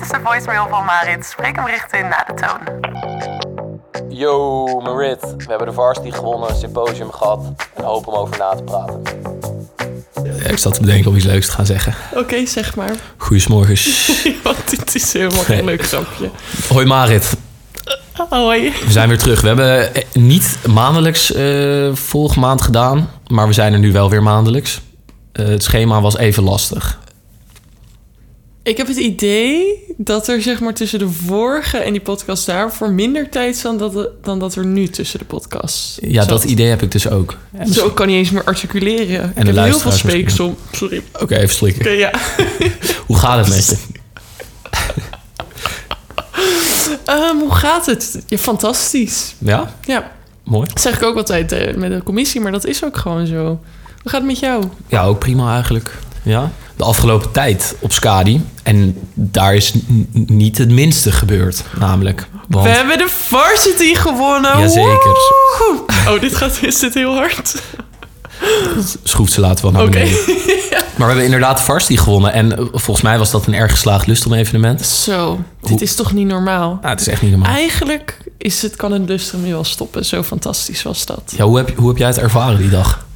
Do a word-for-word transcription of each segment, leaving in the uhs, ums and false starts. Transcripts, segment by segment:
is de voicemail van Marit. Spreek hem recht in na de toon. Yo, Marit. We hebben de varsity gewonnen, een symposium gehad. En hoop om over na te praten. Ja, ik zat te bedenken om iets leuks te gaan zeggen. Oké, okay, zeg maar. Goeiemorgens. Want dit is helemaal geen leuk grapje. Hoi Marit. Hoi. We zijn weer terug. We hebben niet maandelijks uh, vorige maand gedaan. Maar we zijn er nu wel weer maandelijks. Uh, het schema was even lastig. Ik heb het idee dat er zeg maar tussen de vorige en die podcast daarvoor minder tijd zat dan dat, dan dat er nu tussen de podcasts Ja, zat. Dat idee heb ik dus ook. En Zo ik kan niet eens meer articuleren. En ik heb heel veel speeksom. Sorry. Oké, okay, even slikken. Okay, ja. Hoe gaat het met je? um, hoe gaat het? Ja, fantastisch. Ja? Ja. Mooi. Dat zeg ik ook altijd uh, met de commissie, maar dat is ook gewoon zo. Hoe gaat het met jou? Ja, ook prima eigenlijk. Ja. De afgelopen tijd op Skadi. En daar is n- niet het minste gebeurd, namelijk. Want... We hebben de varsity gewonnen. Jazeker. Oh, dit gaat is dit heel hard. Schroeft ze later wel naar okay. beneden. Ja. Maar we hebben inderdaad de varsity gewonnen. En uh, volgens mij was dat een erg geslaagd lustrum-evenement. Zo, Hoe... dit is toch niet normaal? Ah, het is echt niet normaal. Eigenlijk is het, kan een lustrum nu wel stoppen. Zo fantastisch was dat. Ja, hoe heb, hoe heb jij het ervaren die dag?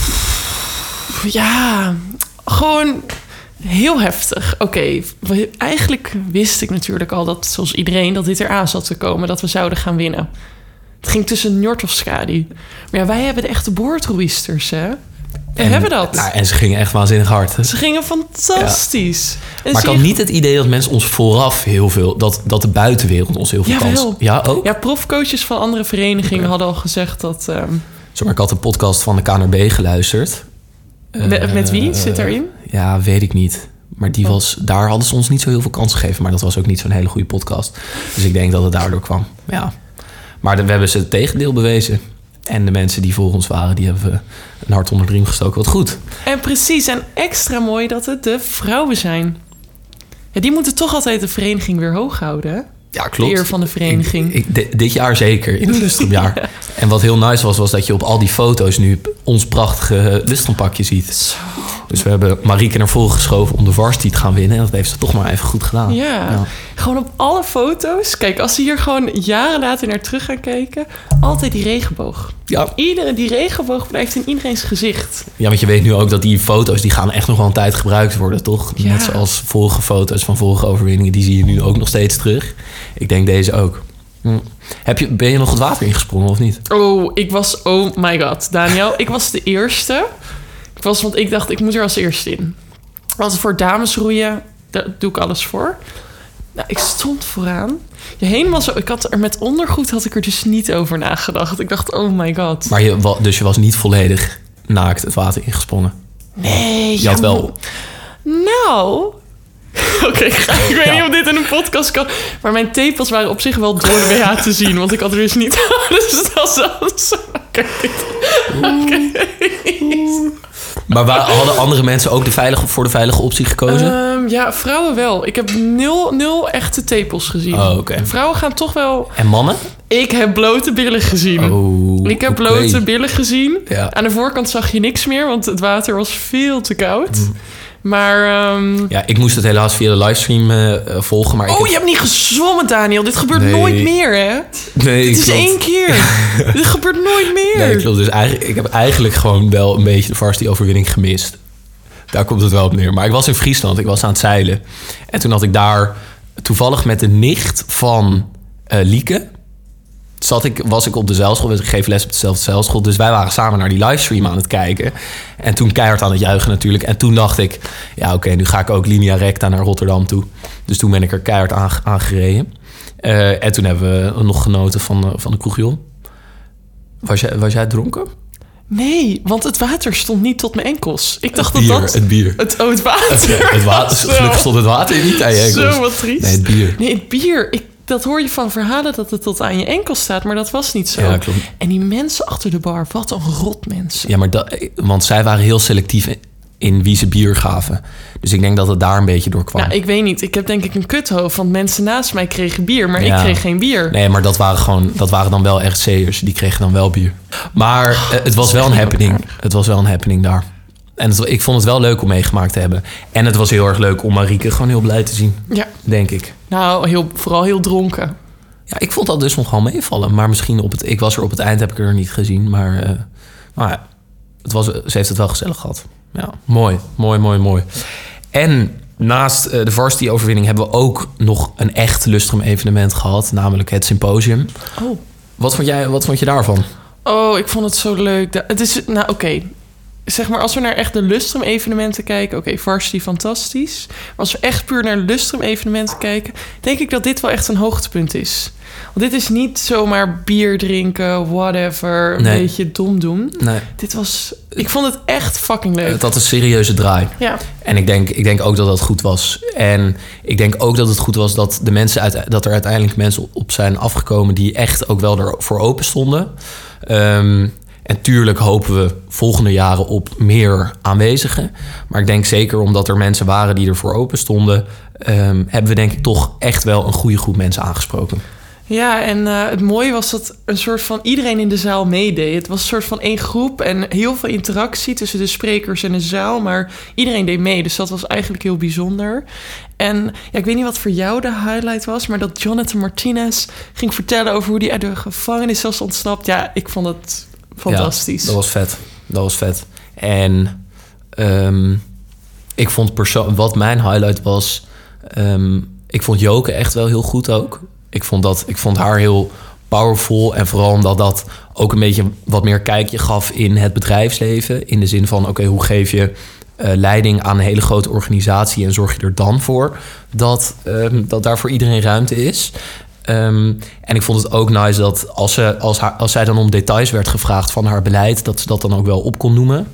Ja, gewoon heel heftig. Oké, okay, eigenlijk wist ik natuurlijk al dat, zoals iedereen, dat dit eraan zat te komen. Dat we zouden gaan winnen. Het ging tussen Njord of Skadi. Maar ja, wij hebben de echte boordroeisters, hè? We en, hebben dat. Nou, en ze gingen echt waanzinnig hard. Hè? Ze gingen fantastisch. Ja. Maar ik had niet het idee dat mensen ons vooraf heel veel... dat, dat de buitenwereld ons heel veel Jawel. kans... Ja, ook? Ja, profcoaches van andere verenigingen okay. hadden al gezegd dat... Um... Zo, maar ik had een podcast van de K N R B geluisterd. Met, uh, met wie zit daarin? Ja, weet ik niet. Maar die was, daar hadden ze ons niet zo heel veel kans gegeven. Maar dat was ook niet zo'n hele goede podcast. Dus ik denk dat het daardoor kwam. Ja. Maar we hebben ze het tegendeel bewezen. En de mensen die voor ons waren, die hebben een hart onder de riem gestoken. Wat goed. En precies, en extra mooi dat het de vrouwen zijn. Ja, die moeten toch altijd de vereniging weer hoog houden, hè? Ja, klopt. De eer van de vereniging. Ik, ik, dit, dit jaar zeker, in het lustrumjaar. Ja. En wat heel nice was, was dat je op al die foto's nu ons prachtige lustrumpakje ziet. Zo. Dus we hebben Marieke naar voren geschoven om de varsity te gaan winnen. En dat heeft ze toch maar even goed gedaan. Ja, ja. Gewoon op alle foto's. Kijk, als ze hier gewoon jaren later naar terug gaan kijken. Altijd die regenboog. Ja. Iedere, die regenboog blijft in iedereen's gezicht. Ja, want je weet nu ook dat die foto's, die gaan echt nog wel een tijd gebruikt worden, toch? Ja. Net zoals vorige foto's van vorige overwinningen. Die zie je nu ook nog steeds terug. Ik denk deze ook. Hm. Heb je, ben je nog het water ingesprongen of niet? Oh, ik was... Oh my god, Daniel. Ik was de eerste... Ik was, want ik dacht, ik moet er als eerste in. Want voor damesroeien, daar doe ik alles voor. Nou, ik stond vooraan. Je helemaal zo. Ik had er met ondergoed had ik er dus niet over nagedacht. Ik dacht, oh my god. Maar je, dus je was niet volledig naakt het water ingesprongen? Nee. Je ja, had wel... Nou... Oké, okay, ik, ik weet ja. niet of dit in een podcast kan. Maar mijn tepels waren op zich wel door de W H te zien. Want ik had er dus niet... Dus dat was zo... Oké. Okay. Maar waar, hadden andere mensen ook de veilige, voor de veilige optie gekozen? Um, ja, vrouwen wel. Ik heb nul, nul echte tepels gezien. Oh, okay. Vrouwen gaan toch wel... En mannen? Ik heb blote billen gezien. Oh, ik heb okay. blote billen gezien. Ja. Aan de voorkant zag je niks meer, want het water was veel te koud. Mm. Maar... Um... Ja, ik moest het helaas via de livestream uh, volgen. Maar oh, ik heb... je hebt niet gezwommen, Daniel. Dit gebeurt nee. nooit meer, hè? Nee, Dit is klopt. één keer. Dit gebeurt nooit meer. Nee, klopt. Dus eigenlijk, ik heb eigenlijk gewoon wel een beetje de varsity-overwinning gemist. Daar komt het wel op neer. Maar ik was in Friesland. Ik was aan het zeilen. En toen had ik daar toevallig met de nicht van uh, Lieke... Zat ik, was ik op de zeilschool. Ik geef les op dezelfde zeilschool. Dus wij waren samen naar die livestream aan het kijken. En toen keihard aan het juichen natuurlijk. En toen dacht ik... Ja, oké, okay, nu ga ik ook linea recta naar Rotterdam toe. Dus toen ben ik er keihard aan, aan gereden. Uh, en toen hebben we nog genoten van, uh, van de kroegjool. Was jij, was jij dronken? Nee, want het water stond niet tot mijn enkels. Ik dacht het bier, dat dat... Het bier. Het, oh, het water. Het, het water. Gelukkig stond het water niet aan je enkels. Zo, wat triest. Nee, het bier. Nee, het bier. Ik, dat hoor je van verhalen dat het tot aan je enkels staat. Maar dat was niet zo. Ja, klopt. En die mensen achter de bar, wat een rot mensen. Ja, maar dat, want zij waren heel selectief in wie ze bier gaven. Dus ik denk dat het daar een beetje door kwam. Nou, ik weet niet. Ik heb denk ik een kuthoofd. Want mensen naast mij kregen bier, maar ja. ik kreeg geen bier. Nee, maar dat waren gewoon, dat waren dan wel echt C'ers. Die kregen dan wel bier. Maar uh, het was wel een happening. Het was wel een happening daar. En het, ik vond het wel leuk om meegemaakt te hebben. En het was heel erg leuk om Marieke gewoon heel blij te zien. Ja. Denk ik. Nou, heel, vooral heel dronken. Ja, ik vond dat dus nogal meevallen. Maar misschien op het... Ik was er op het eind, heb ik er niet gezien. Maar, uh, maar ja, het was, ze heeft het wel gezellig gehad. Ja, mooi. Mooi, mooi, mooi. En naast uh, de varsity-overwinning hebben we ook nog een echt Lustrum-evenement gehad. Namelijk het symposium. Oh. Wat vond jij, wat vond je daarvan? Oh, ik vond het zo leuk. Da- Het is, nou oké, okay. Zeg maar als we naar echt de Lustrum-evenementen kijken... Oké, okay, varsity fantastisch. Maar als we echt puur naar de Lustrum-evenementen kijken... denk ik dat dit wel echt een hoogtepunt is. Want dit is niet zomaar bier drinken, whatever, een nee. beetje dom doen. Nee. Dit was... Ik vond het echt fucking leuk. Het had een serieuze draai. Ja. En ik denk, ik denk ook dat dat goed was. En ik denk ook dat het goed was dat, de mensen uit, dat er uiteindelijk mensen op zijn afgekomen... die echt ook wel ervoor open stonden. Um, En tuurlijk hopen we volgende jaren op meer aanwezigen. Maar ik denk zeker omdat er mensen waren die ervoor open stonden... Um, hebben we denk ik toch echt wel een goede groep mensen aangesproken. Ja, en uh, het mooie was dat een soort van iedereen in de zaal meedeed. Het was een soort van één groep en heel veel interactie tussen de sprekers en de zaal. Maar iedereen deed mee, dus dat was eigenlijk heel bijzonder. En ja, ik weet niet wat voor jou de highlight was... maar dat Jonathan Martinez ging vertellen over hoe hij uit de gevangenis was ontsnapt. Ja, ik vond het... fantastisch. Ja, dat was vet. Dat was vet. En um, ik vond persoon wat mijn highlight was... Um, ik vond Joke echt wel heel goed ook. Ik vond, dat, ik vond haar heel powerful. En vooral omdat dat ook een beetje wat meer kijkje gaf in het bedrijfsleven. In de zin van, oké, okay, hoe geef je uh, leiding aan een hele grote organisatie... en zorg je er dan voor dat, um, dat daar voor iedereen ruimte is... Um, en ik vond het ook nice dat als, ze, als, haar, als zij dan om details werd gevraagd van haar beleid... dat ze dat dan ook wel op kon noemen.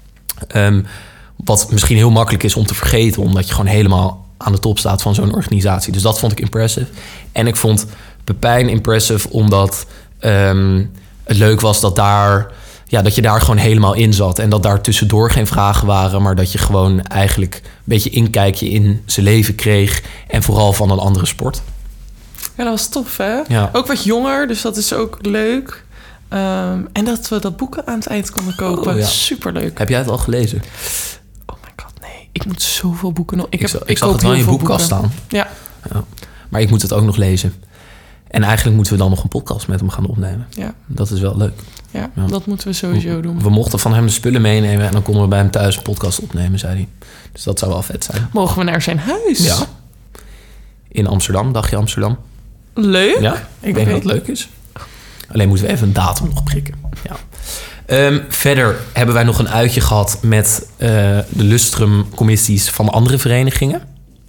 Um, wat misschien heel makkelijk is om te vergeten... omdat je gewoon helemaal aan de top staat van zo'n organisatie. Dus dat vond ik impressive. En ik vond Pepijn impressive omdat um, het leuk was dat, daar, ja, dat je daar gewoon helemaal in zat. En dat daar tussendoor geen vragen waren... maar dat je gewoon eigenlijk een beetje inkijkje in zijn leven kreeg... en vooral van een andere sport. Ja, dat was tof, hè? Ja. Ook wat jonger, dus dat is ook leuk. Um, en dat we dat boeken aan het eind konden kopen. Oh, ja. Superleuk. Heb jij het al gelezen? Oh my god, nee. Ik moet zoveel boeken nog... Ik, ik, heb, zag, ik, ik zag het wel in je boekenkast staan. Ja. ja. Maar ik moet het ook nog lezen. En eigenlijk moeten we dan nog een podcast met hem gaan opnemen. Ja. Dat is wel leuk. Ja, ja. dat moeten we sowieso we, doen. We mochten van hem de spullen meenemen... en dan konden we bij hem thuis een podcast opnemen, zei hij. Dus dat zou wel vet zijn. Mogen we naar zijn huis? Ja. In Amsterdam, dagje Amsterdam. Leuk. Ja, ik denk dat het leuk is. Alleen moeten we even een datum nog prikken. Ja. Um, verder hebben wij nog een uitje gehad met uh, de Lustrum-commissies van andere verenigingen.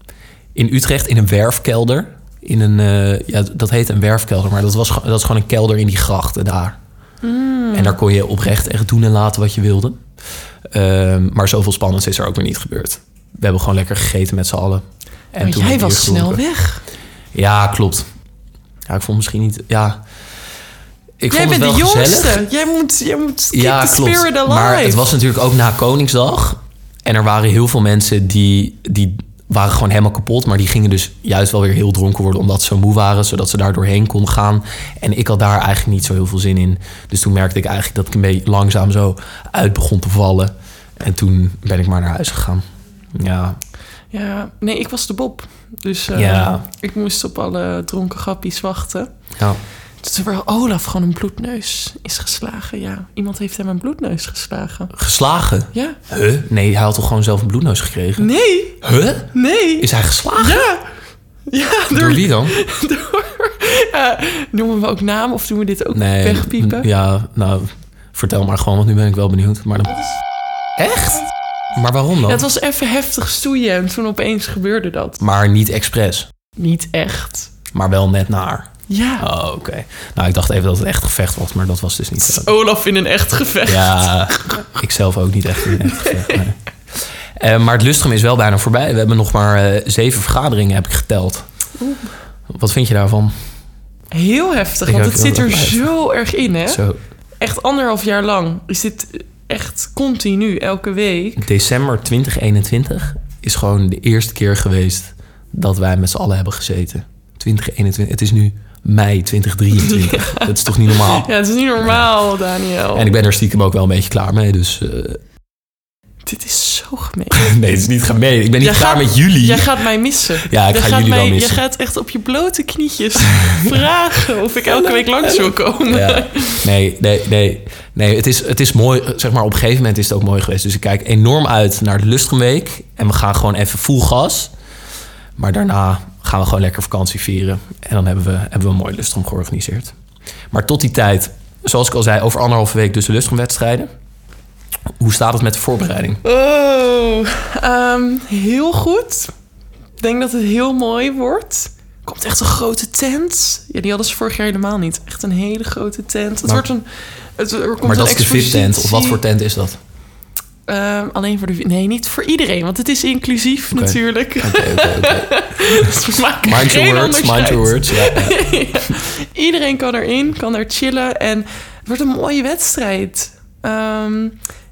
In Utrecht, in een werfkelder. In een, uh, ja, dat heet een werfkelder, maar dat, was, dat is gewoon een kelder in die grachten daar. Mm. En daar kon je oprecht echt doen en laten wat je wilde. Um, maar zoveel spannends is er ook weer niet gebeurd. We hebben gewoon lekker gegeten met z'n allen. En maar toen jij was snel weg. Ja, klopt. Ja, ik vond misschien niet... Ja, ik jij vond het bent wel de gezellig. jongste. Jij moet, jij moet keep ja, the klopt. spirit alive. Maar het was natuurlijk ook na Koningsdag. En er waren heel veel mensen die, die waren gewoon helemaal kapot. Maar die gingen dus juist wel weer heel dronken worden... omdat ze zo moe waren, zodat ze daar doorheen konden gaan. En ik had daar eigenlijk niet zo heel veel zin in. Dus toen merkte ik eigenlijk dat ik een beetje langzaam zo uit begon te vallen. En toen ben ik maar naar huis gegaan. Ja... Ja, nee, ik was de Bob. Dus uh, ja. ik moest op alle dronken grappies wachten. Ja. Terwijl Olaf gewoon een bloedneus is geslagen. Ja, iemand heeft hem een bloedneus geslagen. Geslagen? Ja. Huh? Nee, hij had toch gewoon zelf een bloedneus gekregen? Nee. Huh? Nee. Is hij geslagen? Ja. Ja, door, door wie dan? Door, uh, noemen we ook namen of doen we dit ook nee, wegpiepen? Ja, nou, vertel maar gewoon, want nu ben ik wel benieuwd. Maar dan... Echt? Maar waarom dan? Ja, het was even heftig stoeien en toen opeens gebeurde dat. Maar niet expres? Niet echt. Maar wel net naar? Ja. Oh, oké. Okay. Nou, ik dacht even dat het echt gevecht was, maar dat was dus niet. Olaf in een echt gevecht. Ja, ik zelf ook niet echt in een echt gevecht. Nee. Uh, maar het Lustrum is wel bijna voorbij. We hebben nog maar uh, zeven vergaderingen, heb ik geteld. Oeh. Wat vind je daarvan? Heel heftig, ik want het zit er zo erg in, hè? Zo. Echt anderhalf jaar lang is dit echt continu, elke week. December twintig eenentwintig is gewoon de eerste keer geweest dat wij met z'n allen hebben gezeten. twintig eenentwintig, het is nu mei twintig drieëntwintig. Ja. Dat is toch niet normaal? Ja, het is niet normaal, ja. Daniel. En ik ben er stiekem ook wel een beetje klaar mee, dus... Uh... Dit is zo gemeen. Nee, het is niet gemeen. Ik ben niet Jij klaar gaat- met jullie. Jij gaat mij missen. Ja, ik Jij ga gaat jullie wel mij- missen. Je gaat echt op je blote knietjes vragen of ik elke week langs wil komen. Ja. Nee, nee, nee. Nee, het is, het is mooi. Zeg maar, op een gegeven moment is het ook mooi geweest. Dus ik kijk enorm uit naar de Lustrumweek. En we gaan gewoon even full gas. Maar daarna gaan we gewoon lekker vakantie vieren. En dan hebben we, hebben we een mooi Lustrum georganiseerd. Maar tot die tijd, zoals ik al zei, over anderhalve week dus de Lustrumwedstrijden. Hoe staat het met de voorbereiding? Oh, ehm, heel goed. Ik denk dat het heel mooi wordt. Er komt echt een grote tent. Ja, die hadden ze vorig jaar helemaal niet. Echt een hele grote tent. Het Maar- wordt een... Het, er komt Maar dat een is de V I P-tent. Of wat voor tent is dat? Ehm, alleen voor de... Nee, niet voor iedereen. Want het is inclusief Oké. natuurlijk. Oké, oké, oké. Dus we maken Mind geen your words, mind onderscheid. your words. Ja, ja. Ja. Iedereen kan erin, kan er chillen. En het wordt een mooie wedstrijd. Ehm,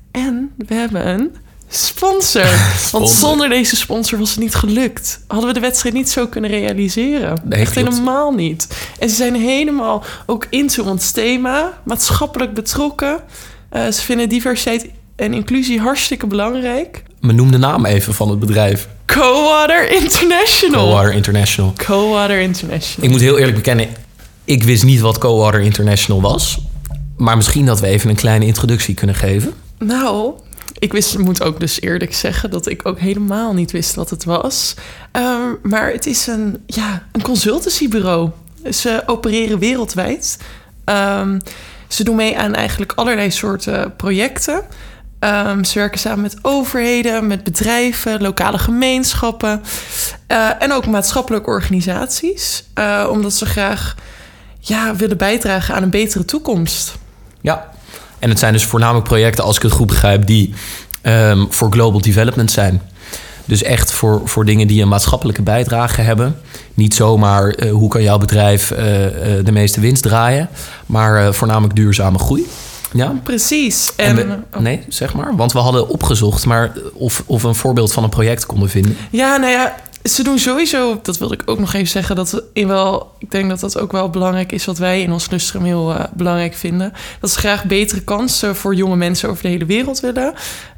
en we hebben een sponsor. Want Sponsor. zonder deze sponsor was het niet gelukt. Hadden we de wedstrijd niet zo kunnen realiseren. Nee, Echt klopt. helemaal niet. En ze zijn helemaal ook into ons thema. Maatschappelijk betrokken. Eh, ze vinden diversiteit en inclusie hartstikke belangrijk. Maar noem de naam even van het bedrijf. Cowater International. Cowater International. Cowater International. Ik moet heel eerlijk bekennen, ik wist niet wat Cowater International was. Maar misschien dat we even een kleine introductie kunnen geven. Nou, ik wist, moet ook dus eerlijk zeggen dat ik ook helemaal niet wist wat het was. Ehm, maar het is een, ja, een consultancybureau. Ze opereren wereldwijd. Ehm, ze doen mee aan eigenlijk allerlei soorten projecten. Ehm, ze werken samen met overheden, met bedrijven, lokale gemeenschappen eh, en ook maatschappelijke organisaties. Eh, omdat ze graag ja, willen bijdragen aan een betere toekomst. Ja, en het zijn dus voornamelijk projecten, als ik het goed begrijp, die ehm, voor global development zijn. Dus echt voor, voor dingen die een maatschappelijke bijdrage hebben. Niet zomaar eh, hoe kan jouw bedrijf eh, eh, de meeste winst draaien, maar eh, voornamelijk duurzame groei. Ja. Precies. En En, we- nee, zeg maar. Want we hadden opgezocht, maar of, of we een voorbeeld van een project konden vinden. Ja, nou ja, ze doen sowieso, dat wilde ik ook nog even zeggen, dat we in wel, ik denk dat dat ook wel belangrijk is wat wij in ons Lustrum heel uh, belangrijk vinden. Dat ze graag betere kansen voor jonge mensen over de hele wereld willen.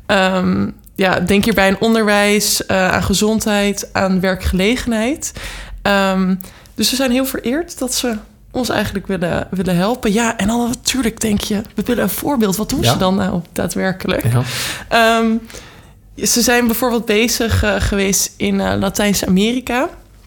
Um, ja, denk hierbij aan onderwijs, uh, aan gezondheid, aan werkgelegenheid. Um, dus we zijn heel vereerd dat ze ons eigenlijk willen, willen helpen. Ja, en dan natuurlijk denk je, we willen een voorbeeld. Wat doen Ja. ze dan nou daadwerkelijk? Ja. Um, ze zijn bijvoorbeeld bezig uh, geweest in uh, Latijns-Amerika.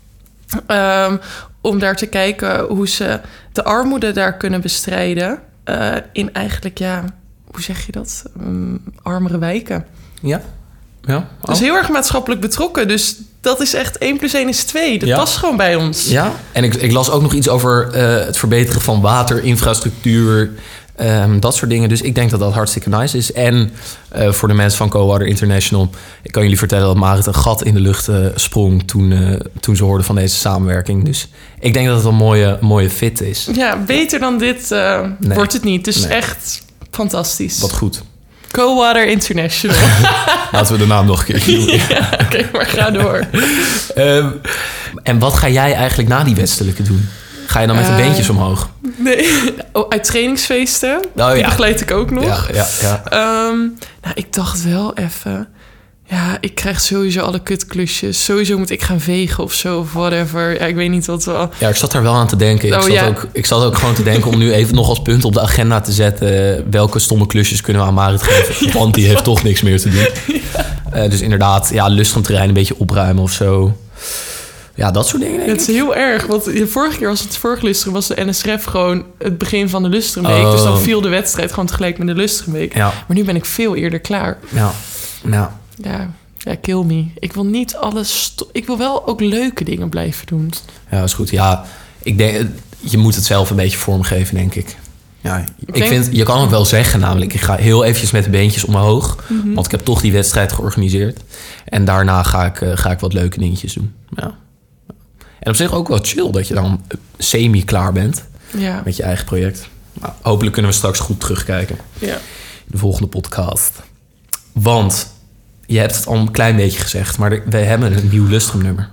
Um, om daar te kijken hoe ze de armoede daar kunnen bestrijden. Uh, in eigenlijk, ja, hoe zeg je dat? Um, armere wijken. Ja. Ja. Oh. Dus heel erg maatschappelijk betrokken. Dus dat is echt één plus één is twee. Dat Ja. past gewoon bij ons. Ja, en ik, ik las ook nog iets over uh, het verbeteren van waterinfrastructuur. Um, dat soort dingen. Dus ik denk dat dat hartstikke nice is. En uh, voor de mensen van Cowater International, ik kan jullie vertellen dat Marit een gat in de lucht uh, sprong toen, uh, toen ze hoorden van deze samenwerking. Dus ik denk dat het een mooie, mooie fit is. Ja, beter dan dit uh, Nee. wordt het niet. Dus Nee. echt fantastisch. Wat goed. Cowater International. Laten we de naam nog een keer noemen. Ja, oké, okay, maar ga door. Um, en wat ga jij eigenlijk na die wedstrijden doen? Ga je dan met de Uh, beentjes omhoog? Nee, oh, uit trainingsfeesten. Oh, Die ja. begeleid ik ook nog. Ja, ja, ja. Um, nou, ik dacht wel even... Ja, ik krijg sowieso alle kutklusjes. Sowieso moet ik gaan vegen of zo, of whatever. Ja, ik weet niet wat wel... Ja, ik zat daar wel aan te denken. Ik, Oh, zat ja. ook, ik zat ook gewoon te denken om nu even nog als punt op de agenda te zetten. Welke stomme klusjes kunnen we aan Marit geven? Want die heeft toch niks meer te doen. Ja. Uh, dus inderdaad, ja, Lustrumterrein een beetje opruimen of zo. Ja, dat soort dingen, denk Het is ik. heel erg, want de vorige keer was het vorige Lustrum... was de N S R F gewoon het begin van de Lustrumweek. Oh. Dus dan viel de wedstrijd gewoon tegelijk met de Lustrumweek. Ja, Maar nu ben ik veel eerder klaar. ja, ja. Ja, ja, kill me. Ik wil niet alles... sto- Ik wil wel ook leuke dingen blijven doen. Ja, is goed. Ja, ik denk, je moet het zelf een beetje vormgeven, denk ik. Ja, ik, denk- vind, je kan ook wel zeggen namelijk, ik ga heel eventjes met de beentjes omhoog. Mhm. Want ik heb toch die wedstrijd georganiseerd. En daarna ga ik, uh, ga ik wat leuke dingetjes doen. Ja. En op zich ook wel chill dat je dan semi-klaar bent Ja, met je eigen project. Nou, hopelijk kunnen we straks goed terugkijken ja. in de volgende podcast. Want, je hebt het al een klein beetje gezegd, maar we hebben een nieuw Lustrum-nummer.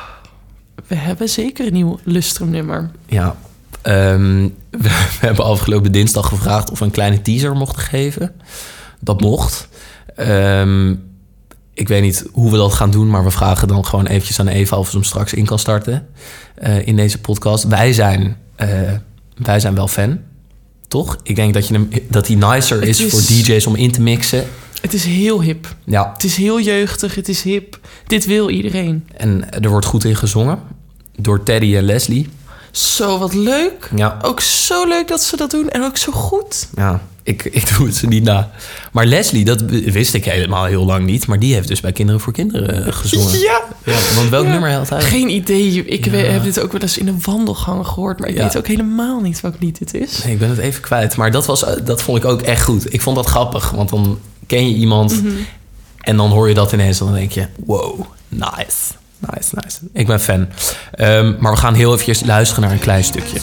We hebben zeker een nieuw Lustrum-nummer. Ja, um, we, we hebben afgelopen dinsdag gevraagd of we een kleine teaser mochten geven. Dat mocht. Um, ik weet niet hoe we dat gaan doen, maar we vragen dan gewoon eventjes aan Eva of ze hem straks in kan starten uh, in deze podcast. Wij zijn, uh, wij zijn wel fan, toch? Ik denk dat, je hem, dat hij nicer is, is voor D J's om in te mixen. Het is heel hip. Ja. Het is heel jeugdig, het is hip. Dit wil iedereen. En er wordt goed in gezongen door Teddy en Leslie. Zo, wat leuk. Ja. Ook zo leuk dat ze dat doen en ook zo goed. Ja, ik, ik doe het ze niet na. Maar Leslie, dat wist ik helemaal heel lang niet. Maar die heeft dus bij Kinderen voor Kinderen gezongen. Ja. Ja, want welk ja. nummer had hij? Geen idee. Ik ja. weet, heb dit ook wel eens in een wandelgang gehoord. Maar ik ja. weet ook helemaal niet welk lied dit is. Nee, ik ben het even kwijt. Maar dat, was, dat vond ik ook echt goed. Ik vond dat grappig. Want dan ken je iemand mm-hmm. en dan hoor je dat ineens. En dan denk je, wow, nice. Nice, nice. Ik ben fan. Um, maar we gaan heel even luisteren naar een klein stukje.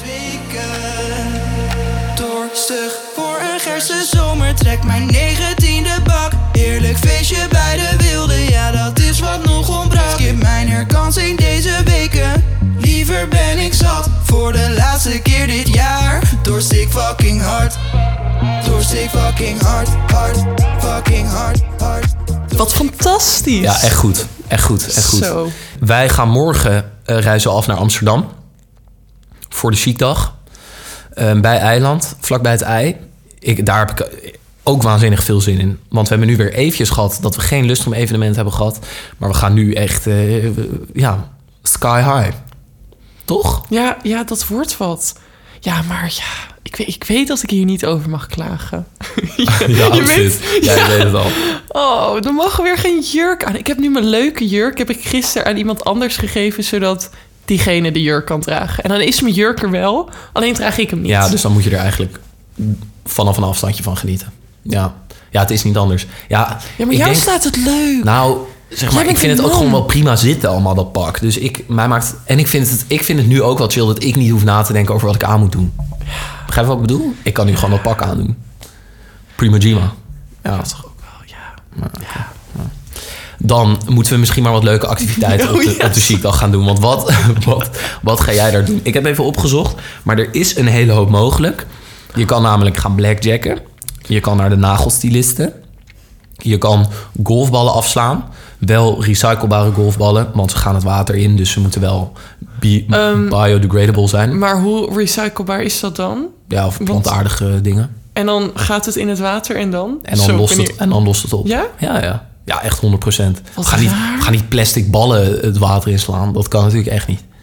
Dorstig voor een gerse zomer, trek mijn negentiende bak. Heerlijk feestje bij de wilde, ja dat is wat nog ontbrak. Skip mijn herkansing deze weken, liever ben ik zat. Voor de laatste keer dit jaar, dorst ik fucking hard. Dorst ik fucking hard, hard, fucking hard, hard. Wat fantastisch. Ja, echt goed. Echt goed, echt goed. Zo. Wij gaan morgen uh, reizen af naar Amsterdam. Voor de Chicdag. Uh, bij Eiland, vlakbij het ei. Ik, daar heb ik ook waanzinnig veel zin in. Want we hebben nu weer eventjes gehad dat we geen lustrum evenement hebben gehad. Maar we gaan nu echt, uh, ja, sky high. Toch? Ja, ja, dat wordt wat. Ja, maar ja... Ik weet, ik weet dat ik hier niet over mag klagen. ja, ja, je weet, ja, je weet het al. Oh, dan mag er weer geen jurk aan. Ik heb nu mijn leuke jurk. Heb ik gisteren aan iemand anders gegeven... zodat diegene de jurk kan dragen. En dan is mijn jurk er wel. Alleen draag ik hem niet. Ja, dus dan moet je er eigenlijk vanaf een afstandje van genieten. Ja, ja het is niet anders. Ja, ja maar ik jou denk, staat het leuk. Nou... Zeg maar, ik vind het ook gewoon wel prima zitten, allemaal dat pak. Dus ik, mij maakt, en ik vind, het, ik vind het nu ook wel chill dat ik niet hoef na te denken over wat ik aan moet doen. Begrijp je wat ik bedoel? Ik kan nu gewoon dat pak aandoen. Prima Gima. Ja, dat is toch ook wel, ja. Maar, okay. ja. Dan moeten we misschien maar wat leuke activiteiten oh, op de, yes. op de Chicdag gaan doen. Want wat, wat, wat ga jij daar doen? Ik heb even opgezocht, maar er is een hele hoop mogelijk. Je kan namelijk gaan blackjacken. Je kan naar de nagelstilisten. Je kan golfballen afslaan. Wel recyclebare golfballen, want ze gaan het water in. Dus ze moeten wel bi- um, biodegradable zijn. Maar hoe recyclebaar is dat dan? Ja, of plantaardige want, dingen. En dan gaat het in het water en dan? En dan, lost het, en dan lost het op. Ja? Ja, ja. Ja, echt honderd procent. Ga niet, ga niet plastic ballen het water inslaan. Dat kan natuurlijk echt niet.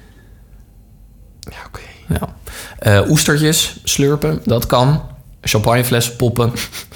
Ja, oké. Okay. Ja. Uh, oestertjes slurpen, dat kan. Champagneflessen poppen.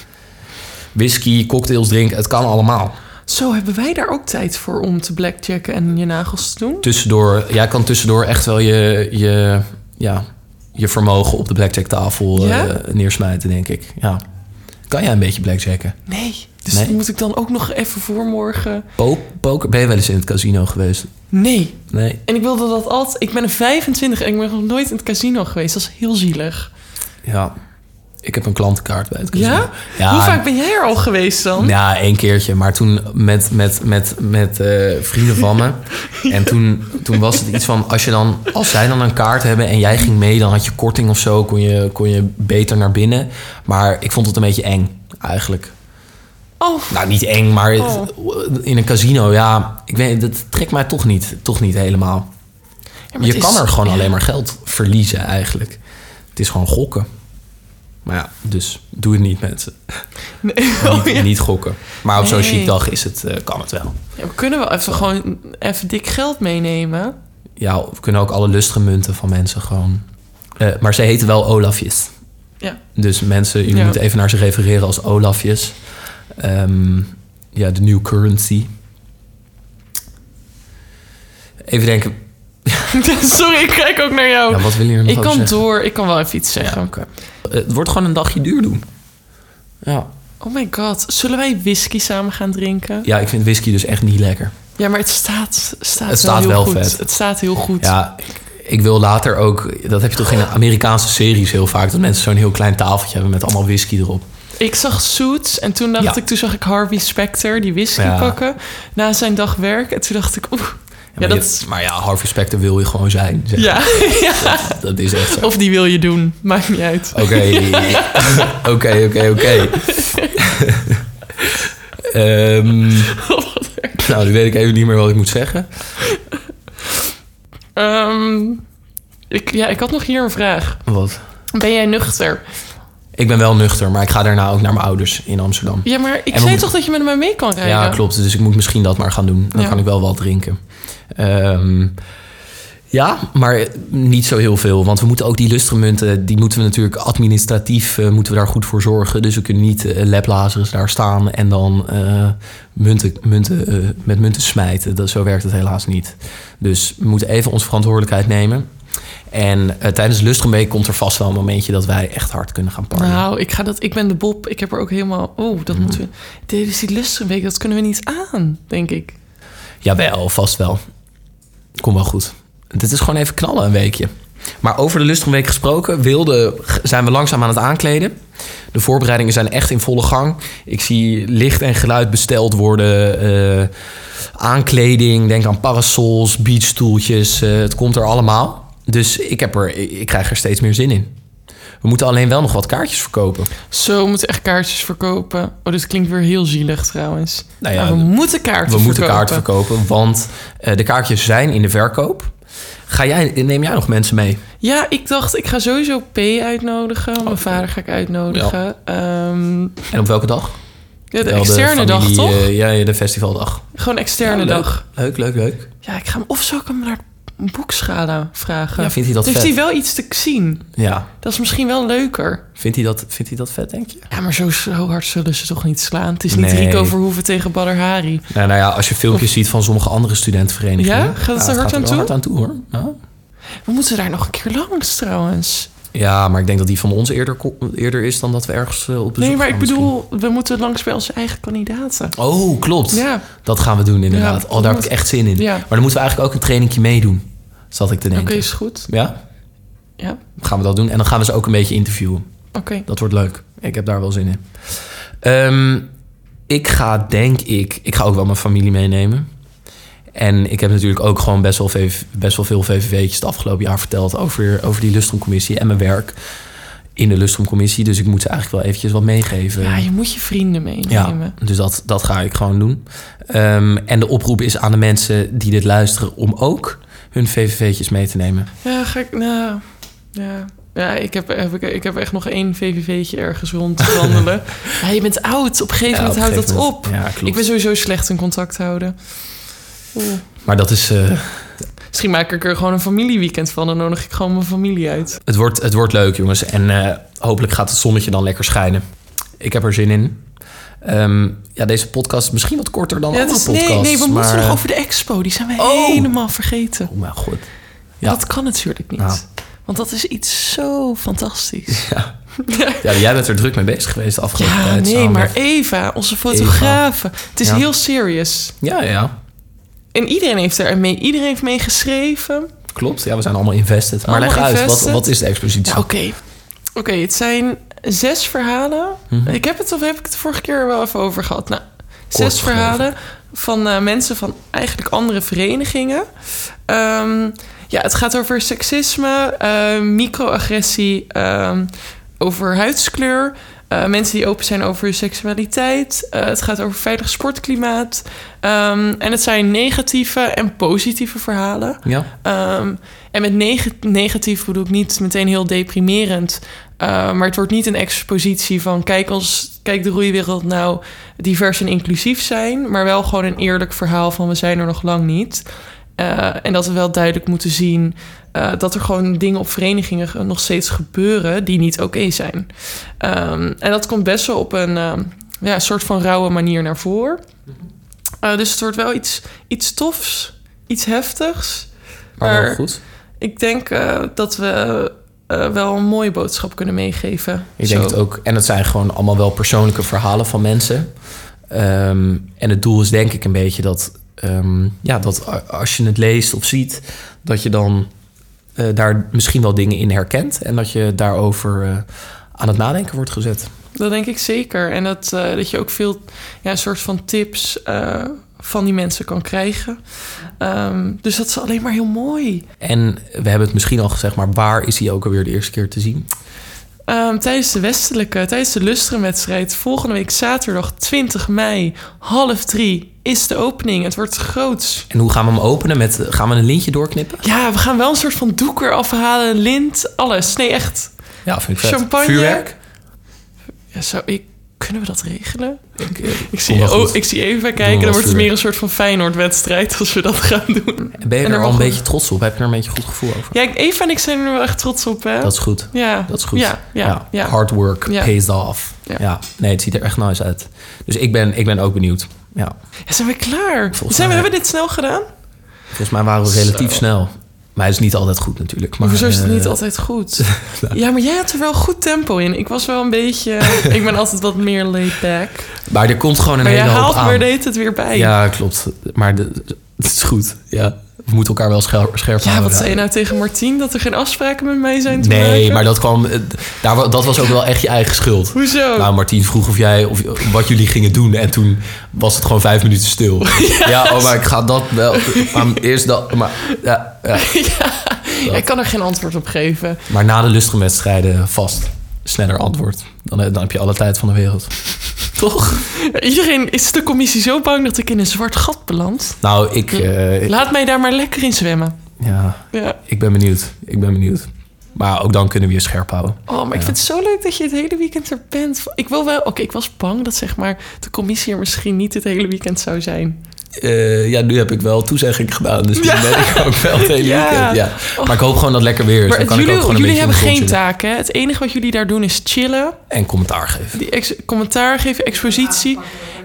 Whisky, cocktails drinken, het kan allemaal. Zo, hebben wij daar ook tijd voor om te blackjacken en je nagels te doen? Tussendoor, jij kan tussendoor echt wel je, je, ja, je vermogen op de blackjacktafel ja? uh, neersmijten, denk ik. Ja. Kan jij een beetje blackjacken? Nee, dus nee? moet ik dan ook nog even voor morgen... Po- poker? Ben je wel eens in het casino geweest? Nee. Nee. En ik wilde dat altijd... Ik ben een vijfentwintig en ik ben nog nooit in het casino geweest. Dat is heel zielig. Ja. Ik heb een klantenkaart bij het casino. Ja? Ja? Hoe vaak ben jij er al geweest dan? Ja, één keertje. Maar toen met, met, met, met uh, vrienden van me. En toen, toen was het iets van... Als, je dan, als zij dan een kaart hebben en jij ging mee... dan had je korting of zo. Kon je, kon je beter naar binnen. Maar ik vond het een beetje eng, eigenlijk. Oh. Nou, niet eng, maar oh. in een casino... Ja, ik weet, dat trekt mij toch niet, toch niet helemaal. Ja, je kan is, er gewoon ja. alleen maar geld verliezen, eigenlijk. Het is gewoon gokken. Maar ja, dus doe het niet, mensen. Nee, oh, niet, ja. niet gokken. Maar op nee. zo'n Chicdag is het, uh, kan het wel. Ja, we kunnen wel even gewoon even dik geld meenemen. Ja, we kunnen ook alle lustremunten van mensen gewoon... Uh, maar ze heten wel Olafjes. Ja. Dus mensen, jullie ja. moeten even naar ze refereren als Olafjes. Um, ja, de new currency. Even denken... Sorry, ik kijk ook naar jou. Ja, wat wil je er nog ik kan zeggen? door, ik kan wel even iets zeggen. Ja, okay. Het wordt gewoon een dagje duur doen. Ja. Oh my god, zullen wij whisky samen gaan drinken? Ja, ik vind whisky dus echt niet lekker. Ja, maar het staat, staat, het wel, staat heel wel goed. vet. Het staat heel goed. Ja, ik, ik wil later ook... Dat heb je toch in Amerikaanse series heel vaak... dat mensen zo'n heel klein tafeltje hebben met allemaal whisky erop. Ik zag Suits en toen dacht ja. ik... Toen zag ik Harvey Specter die whisky ja. pakken na zijn dag werk. En toen dacht ik... Oeh, ja, maar, ja, dat... je, maar ja, Harvey Specter wil je gewoon zijn. Zeg. Ja. ja. Dat, dat is echt zo. Of die wil je doen. Maakt niet uit. Oké, oké, oké, oké. Um, nou, nu weet ik even niet meer wat ik moet zeggen. Um, ik, ja, ik had nog hier een vraag. Wat? Ben jij nuchter? Ik ben wel nuchter, maar ik ga daarna ook naar mijn ouders in Amsterdam. Ja, maar ik En zei we- toch dat je met mij mee kan rijden? Ja, klopt. Dus ik moet misschien dat maar gaan doen. Dan Ja. kan ik wel wat drinken. Um, ja, maar niet zo heel veel. Want we moeten ook die lustrummunten... die moeten we natuurlijk administratief... Uh, moeten we daar goed voor zorgen. Dus we kunnen niet uh, lablazers daar staan... en dan uh, munten, munten, uh, met munten smijten. Dat, zo werkt het helaas niet. Dus we moeten even onze verantwoordelijkheid nemen. En uh, tijdens de Lustrumweek komt er vast wel een momentje... dat wij echt hard kunnen gaan parten. Nou, ik, ga dat, ik ben de Bob. Ik heb er ook helemaal... Oh, dat Mm. moeten we... Dit is die Lustrumweek, dat kunnen we niet aan, denk ik. Jawel, vast wel. Kom wel goed. Dit is gewoon even knallen een weekje. Maar over de Lustrumweek gesproken... Wilde, zijn we langzaam aan het aankleden. De voorbereidingen zijn echt in volle gang. Ik zie licht en geluid besteld worden. Uh, aankleding, denk aan parasols, beachstoeltjes. Uh, het komt er allemaal. Dus ik, heb er, ik krijg er steeds meer zin in. We moeten alleen wel nog wat kaartjes verkopen. Zo, we moeten echt kaartjes verkopen. Oh, dit klinkt weer heel zielig trouwens. Nou ja, maar we moeten kaarten We moeten verkopen. kaarten verkopen, want uh, de kaartjes zijn in de verkoop. Ga jij, neem jij nog mensen mee? Ja, ik dacht, ik ga sowieso P uitnodigen. Mijn Oh. vader ga ik uitnodigen. Ja. Um, En op welke dag? ja, de Wel externe dag, familie, toch? uh, ja, ja, de festivaldag. Gewoon externe Ja, leuk. dag. Leuk, leuk, leuk. Ja, ik ga hem... Of zou ik hem naar een boekschala vragen? Ja, vindt hij dat Dan vet? heeft hij wel iets te zien. Ja. Dat is misschien wel leuker. Vindt hij dat, vindt hij dat vet, denk je? Ja, maar zo, zo hard zullen ze toch niet slaan? Het is niet Nee. Rico Verhoeven tegen Badr Hari. Nou, nou ja, als je filmpjes ziet van sommige andere studentenverenigingen... Ja? Gaat het er hard gaat aan wel toe? hard aan toe, hoor. Ja. We moeten daar nog een keer langs trouwens. Ja, maar ik denk dat die van ons eerder, ko- eerder is dan dat we ergens uh, op bezoek Nee, maar ik gaan misschien. bedoel, we moeten langs bij onze eigen kandidaten. Oh, klopt. Ja. Dat gaan we doen, inderdaad. Ja, oh, daar heb moet- ik echt zin in. Ja. Maar dan moeten we eigenlijk ook een trainingje meedoen. Zat ik te Oké, denken. is goed. Ja? Ja, Dan gaan we dat doen. En dan gaan we ze ook een beetje interviewen. oké. Dat wordt leuk. Ik heb daar wel zin in. Um, ik ga, denk ik... Ik ga ook wel mijn familie meenemen. En ik heb natuurlijk ook gewoon best wel, VV, best wel veel V V V'tjes het afgelopen jaar verteld... over, over die Lustrumcommissie en mijn werk in de Lustrumcommissie. Dus ik moet ze eigenlijk wel eventjes wat meegeven. Ja, je moet je vrienden meenemen. Ja, dus dat, dat ga ik gewoon doen. Um, en de oproep is aan de mensen die dit luisteren... om ook hun V V V'tjes mee te nemen. Ja, ga ik... Nou, ja... Ja, ik heb, heb ik, ik heb echt nog één V V V'tje ergens rondwandelen. Ja, je bent oud. Op een gegeven Ja, moment op een houdt dat gegeven op. moment. Ja, klopt. Ik ben sowieso slecht in contact houden. Oeh. Maar dat is... Uh, Misschien maak ik er gewoon een familieweekend van. Dan nodig ik gewoon mijn familie uit. Het wordt, het wordt leuk, jongens. En uh, hopelijk gaat het zonnetje dan lekker schijnen. Ik heb er zin in. Um, ja, deze podcast is misschien wat korter dan Ja, het andere is, podcasts. nee, nee, we maar, moeten nog over de expo. Die zijn we Oh! helemaal vergeten. Oh mijn god. Ja. Dat kan natuurlijk niet. Nou. Want dat is iets zo fantastisch. Ja. Ja, jij bent er druk mee bezig geweest de afgelopen Ja, tijd. nee, samen maar met- Eva, onze fotografe. Het is Ja. heel serious. Ja, ja. En iedereen heeft er mee, iedereen heeft mee geschreven. Klopt. Ja, we zijn allemaal invested. Maar Allemaal leg uit, wat, invested. wat is de expositie? Ja, Oké, Oké, het zijn zes verhalen. Mhm. Ik heb het, of heb ik het de vorige keer wel even over gehad? Nou, zes geschreven. verhalen van uh, mensen van eigenlijk andere verenigingen. Um, ja, het gaat over seksisme, uh, microagressie, um, over huidskleur. Uh, mensen die open zijn over hun seksualiteit. Uh, het gaat over veilig sportklimaat. Um, en het zijn negatieve en positieve verhalen. Ja. Um, en met neg- negatief bedoel ik niet meteen heel deprimerend. Uh, maar het wordt niet een expositie van... Kijk, ons, kijk de roeiwereld nou divers en inclusief zijn. Maar wel gewoon een eerlijk verhaal van... we zijn er nog lang niet. Uh, en dat we wel duidelijk moeten zien... Uh, dat er gewoon dingen op verenigingen nog steeds gebeuren... die niet oké zijn. Um, en dat komt best wel op een um, ja, soort van rauwe manier naar voren. Uh, dus het wordt wel iets, iets tofs, iets heftigs. Maar wel Maar goed. ik denk uh, dat we uh, wel een mooie boodschap kunnen meegeven. Ik Zo. denk het ook. En het zijn gewoon allemaal wel persoonlijke verhalen van mensen. Um, en het doel is denk ik een beetje dat... Um, ja, dat als je het leest of ziet... dat je dan uh, daar misschien wel dingen in herkent... en dat je daarover uh, aan het nadenken wordt gezet. Dat denk ik zeker. En dat, uh, dat je ook veel ja, een soort van tips uh, van die mensen kan krijgen. Um, dus dat is alleen maar heel mooi. En we hebben het misschien al gezegd... maar waar is hij ook alweer de eerste keer te zien? Um, tijdens de westelijke, tijdens de Lustrum-wedstrijd... volgende week zaterdag twintig mei, half drie... is de opening. Het wordt groots. En hoe gaan we hem openen? Met, gaan we een lintje doorknippen? Ja, we gaan wel een soort van doek weer afhalen. Lint, alles. Nee, echt. Ja, vind ik vet. Champagne. Vuurwerk? Ja, zou ik... Kunnen we dat regelen? Ik, eh, Ik zie, oh, ik zie even kijken. Dan wordt het meer een soort van Feyenoord-wedstrijd als we dat gaan doen. Ben je En er al mag een ook- beetje trots op? Heb je er een beetje een goed gevoel over? Ja, Eva en ik zijn er wel echt trots op, hè? Dat is goed. Ja. Dat is goed. Ja, ja, ja. Hard work Ja. pays off. Ja. Ja. Nee, het ziet er echt nice uit. Dus ik ben, ik ben ook benieuwd. Ja. Ja, zijn we klaar? Volgens Zijn we, mij- hebben we dit snel gedaan? Volgens mij waren we relatief Zo. snel. Maar het is niet altijd goed natuurlijk. Maar, Hoezo is het eh, niet altijd goed? Ja, maar jij had er wel goed tempo in. Ik was wel een beetje... ik ben altijd wat meer laid back. Maar er komt gewoon een Maar jij hele hoop haalt aan. weer deed het weer bij. Ja, klopt. Maar de, het is goed. Ja. We moeten elkaar wel scherp, scherp Ja, houden. wat zei je nou tegen Martien? Dat er geen afspraken met mij zijn te maken? Nee, maar dat kwam... eh, Daar, wa- dat was ook wel echt je eigen schuld. Hoezo? Nou, Martien vroeg of jij of wat jullie gingen doen en toen was het gewoon vijf minuten stil. Ja, oh, maar ik ga dat wel. Maar eerst dat. Maar, ja, ja. ja, ik kan er geen antwoord op geven. maar na de Lustrum-wedstrijden vast sneller antwoord. Dan, dan heb je alle tijd van de wereld. Toch? Iedereen is de commissie zo bang dat ik in een zwart gat beland. Nou, ik, eh, Laat mij daar maar lekker in zwemmen. ja, Ja. ik ben benieuwd. Ik ben benieuwd. Maar ook dan kunnen we je scherp houden. Oh, maar ik Ja. vind het zo leuk dat je het hele weekend er bent. Ik wil wel... Oké, ik was bang dat zeg maar de commissie er misschien niet het hele weekend zou zijn. Eh, ja, nu heb ik wel toezegging gedaan. Dus nu ben ik ook wel het hele Ja. weekend. Ja. Maar ik hoop gewoon dat het lekker weer is. Maar Dan kan jullie ik ook gewoon een jullie beetje hebben geen ondergrond taken. Hè? Het enige wat jullie daar doen is chillen. en commentaar geven. Die ex- commentaar geven, expositie.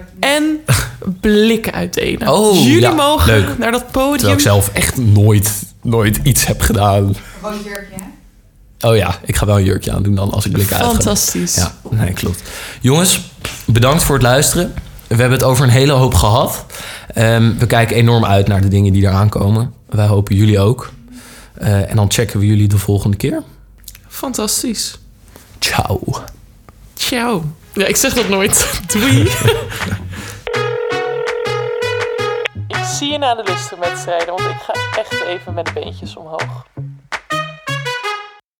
En blikken uitdelen. Oh, jullie ja, mogen leuk. naar dat podium. Terwijl ik zelf echt nooit, nooit iets heb gedaan. Gewoon een jurkje, hè? Oh ja, ik ga wel een jurkje aandoen dan als ik blikken uit ga. Fantastisch. Ja, nee, klopt. Jongens, bedankt voor het luisteren. We hebben het over een hele hoop gehad. Ehm, we kijken enorm uit naar de dingen die eraan komen. Wij hopen jullie ook. Eh, en dan checken we jullie de volgende keer. Fantastisch. Ciao. Ciao. Ja, ik zeg dat nooit. Doei. Ik zie je na de Lustrum-wedstrijden, want ik ga echt even met de beentjes omhoog.